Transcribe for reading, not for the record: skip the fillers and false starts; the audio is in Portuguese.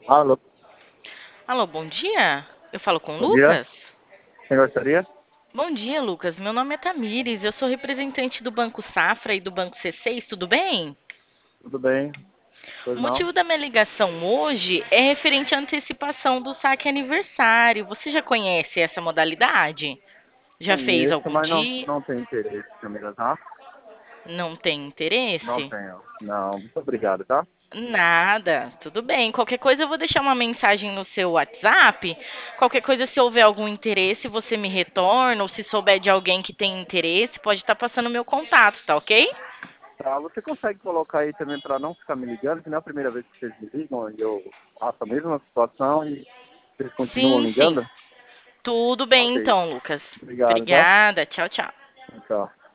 Alô, Alô, bom dia. Eu falo com o bom dia. Lucas? Quem gostaria? Bom dia, Lucas. Meu nome é Tamires. Eu sou representante do Banco Safra e do Banco C6. Tudo bem? Tudo bem? O Pois não? motivo da minha ligação hoje é referente à antecipação do saque aniversário. Você já conhece essa modalidade? Já fez Conheço, algum mas não, dia? não tenho interesse, amiga, tá? Não tem Não interesse? tenho. Não, muito obrigado, tá? Nada, tudo bem. Qualquer coisa eu vou deixar uma mensagem no seu WhatsApp. Qualquer coisa, se houver algum interesse, você me retorna. Ou se souber de alguém que tem interesse, pode estar passando o meu contato, tá ok? Tá, você consegue colocar aí também para não ficar me ligando, que não é a primeira vez que vocês me ligam e eu faço a mesma situação e vocês continuam Sim, sim. ligando? Tudo bem Ok. então, Lucas. Obrigado, tá? Obrigada. Tchau, tchau. Tchau.